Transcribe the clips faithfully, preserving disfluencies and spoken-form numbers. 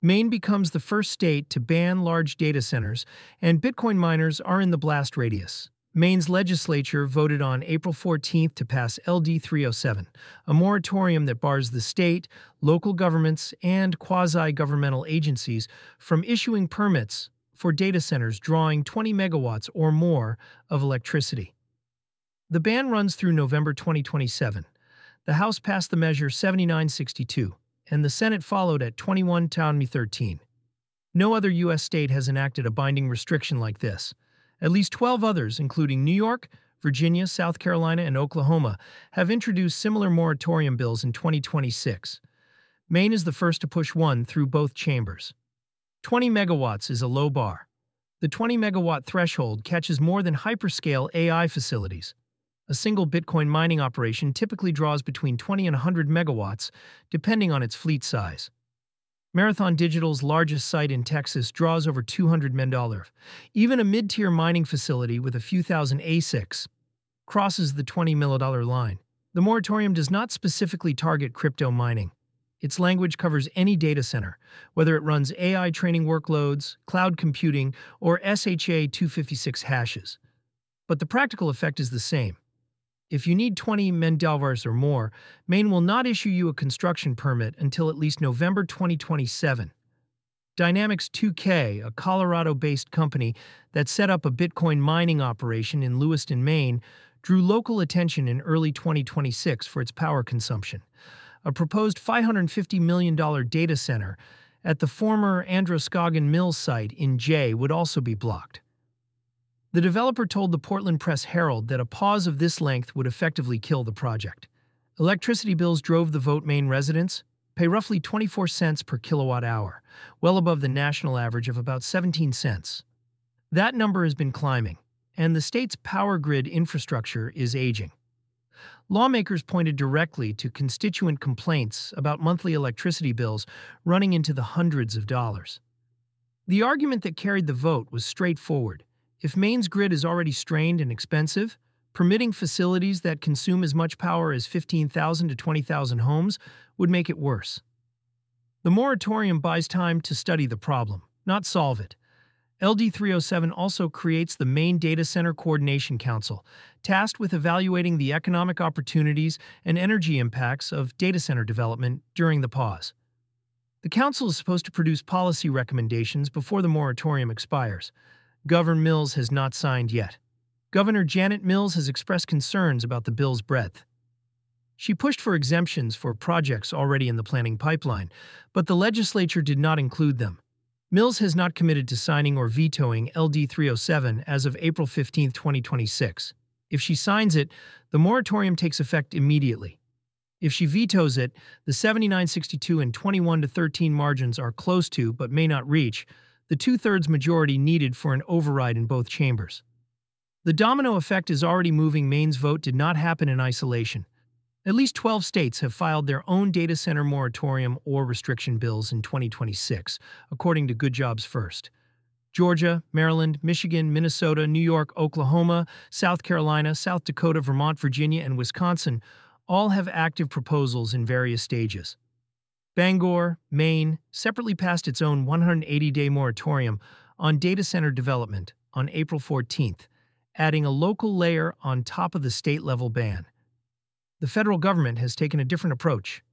Maine becomes the first state to ban large data centers, and Bitcoin miners are in the blast radius. Maine's legislature voted on April fourteenth to pass L D three oh seven, a moratorium that bars the state, local governments, and quasi-governmental agencies from issuing permits for data centers drawing twenty megawatts or more of electricity. The ban runs through November twenty twenty-seven. The House passed the measure seventy-nine sixty-two, and the Senate followed at twenty-one to thirteen. No other U S state has enacted a binding restriction like this. At least twelve others, including New York, Virginia, South Carolina, and Oklahoma, have introduced similar moratorium bills in twenty twenty-six. Maine is the first to push one through both chambers. twenty megawatts is a low bar. The twenty megawatt threshold catches more than hyperscale A I facilities. A single Bitcoin mining operation typically draws between twenty and one hundred megawatts, depending on its fleet size. Marathon Digital's largest site in Texas draws over two hundred megawatt. Even a mid-tier mining facility with a few thousand A SICs crosses the twenty megawatt line. The moratorium does not specifically target crypto mining. Its language covers any data center, whether it runs A I training workloads, cloud computing, or S H A two fifty-six hashes. But the practical effect is the same. If you need twenty megawatts or more, Maine will not issue you a construction permit until at least November twenty twenty-seven. Dynamics two K, a Colorado-based company that set up a Bitcoin mining operation in Lewiston, Maine, drew local attention in early twenty twenty-six for its power consumption. A proposed five hundred fifty million dollars data center at the former Androscoggin Mills site in Jay would also be blocked. The developer told the Portland Press-Herald that a pause of this length would effectively kill the project. Electricity bills drove the vote. Maine residents pay roughly twenty-four cents per kilowatt hour, well above the national average of about seventeen cents. That number has been climbing, and the state's power grid infrastructure is aging. Lawmakers pointed directly to constituent complaints about monthly electricity bills running into the hundreds of dollars. The argument that carried the vote was straightforward. If Maine's grid is already strained and expensive, permitting facilities that consume as much power as fifteen thousand to twenty thousand homes would make it worse. The moratorium buys time to study the problem, not solve it. L D three oh seven also creates the Maine Data Center Coordination Council, tasked with evaluating the economic opportunities and energy impacts of data center development during the pause. The council is supposed to produce policy recommendations before the moratorium expires. Governor Mills has not signed yet. Governor Janet Mills has expressed concerns about the bill's breadth. She pushed for exemptions for projects already in the planning pipeline, but the legislature did not include them. Mills has not committed to signing or vetoing L D three oh seven as of April fifteenth, twenty twenty-six. If she signs it, the moratorium takes effect immediately. If she vetoes it, the seventy-nine sixty-two and twenty-one to thirteen margins are close to, but may not reach, the two-thirds majority needed for an override in both chambers. The domino effect is already moving. Maine's vote did not happen in isolation. At least twelve states have filed their own data center moratorium or restriction bills in twenty twenty-six, according to Good Jobs First. Georgia, Maryland, Michigan, Minnesota, New York, Oklahoma, South Carolina, South Dakota, Vermont, Virginia, and Wisconsin all have active proposals in various stages. Bangor, Maine, separately passed its own one hundred eighty day moratorium on data center development on April fourteenth, adding a local layer on top of the state-level ban. The federal government has taken a different approach.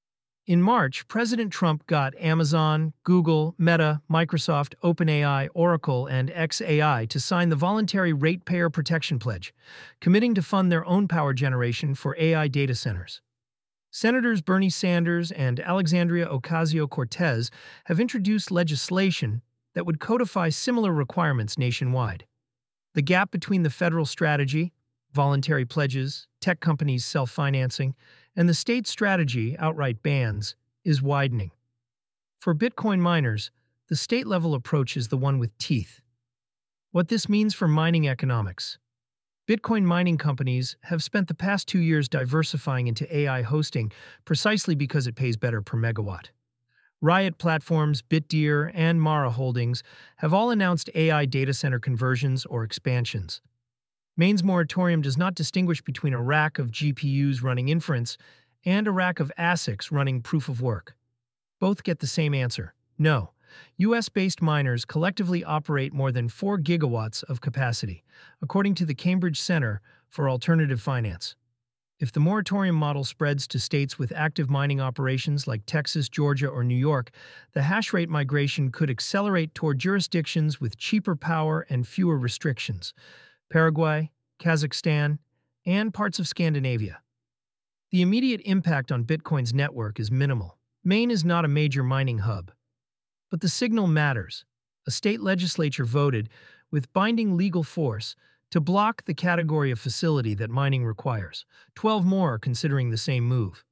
In March, President Trump got Amazon, Google, Meta, Microsoft, OpenAI, Oracle, and xAI to sign the voluntary Ratepayer Protection Pledge, committing to fund their own power generation for A I data centers. Senators Bernie Sanders and Alexandria Ocasio-Cortez have introduced legislation that would codify similar requirements nationwide. The gap between the federal strategy, voluntary pledges, tech companies self-financing, and the state strategy, outright bans, is widening. For Bitcoin miners, the state-level approach is the one with teeth. What this means for mining economics. Bitcoin mining companies have spent the past two years diversifying into A I hosting precisely because it pays better per megawatt. Riot Platforms, Bitdeer, and Mara Holdings have all announced A I data center conversions or expansions. Maine's moratorium does not distinguish between a rack of G P Us running inference and a rack of A SICs running proof of work. Both get the same answer: No. U S-based miners collectively operate more than four gigawatts of capacity, according to the Cambridge Center for Alternative Finance. If the moratorium model spreads to states with active mining operations like Texas, Georgia, or New York, the hash rate migration could accelerate toward jurisdictions with cheaper power and fewer restrictions: Paraguay, Kazakhstan, and parts of Scandinavia. The immediate impact on Bitcoin's network is minimal. Maine is not a major mining hub. But the signal matters. A state legislature voted, with binding legal force, to block the category of facility that mining requires. Twelve more are considering the same move.